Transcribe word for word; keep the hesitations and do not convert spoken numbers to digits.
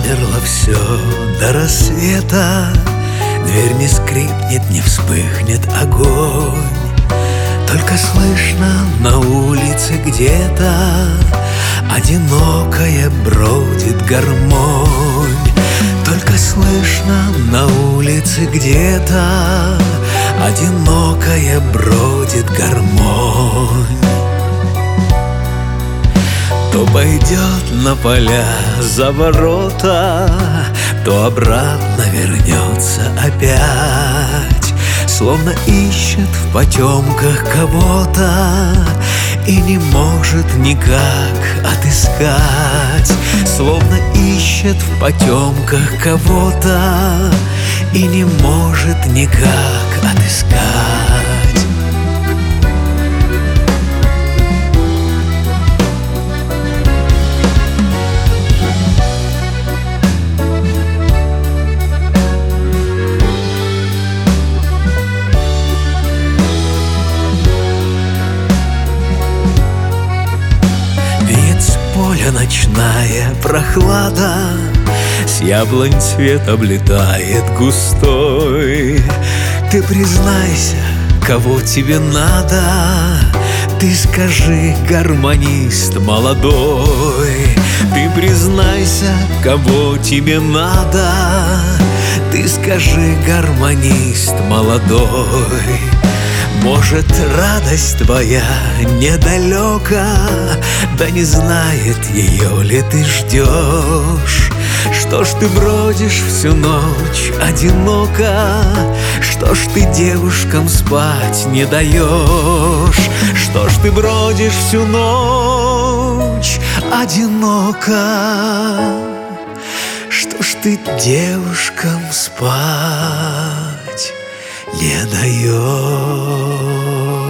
Замерло все до рассвета, дверь не скрипнет, не вспыхнет огонь. Только слышно на улице где-то одинокая бродит гармонь. Только слышно на улице где-то одинокая бродит гармонь. То пойдет на поля за ворота, то обратно вернется опять, словно ищет в потемках кого-то и не может никак отыскать. Словно ищет в потемках кого-то и не может никак отыскать. Поля ночная прохлада, с яблонь цвет облетает густой. Ты признайся, кого тебе надо, ты скажи, гармонист молодой. Ты признайся, кого тебе надо, ты скажи, гармонист молодой. Может, радость твоя недалека, да не знает ее ли ты ждешь. Что ж ты бродишь всю ночь одиноко, что ж ты девушкам спать не даешь. Что ж ты бродишь всю ночь одиноко, что ж ты девушкам спать не даешь.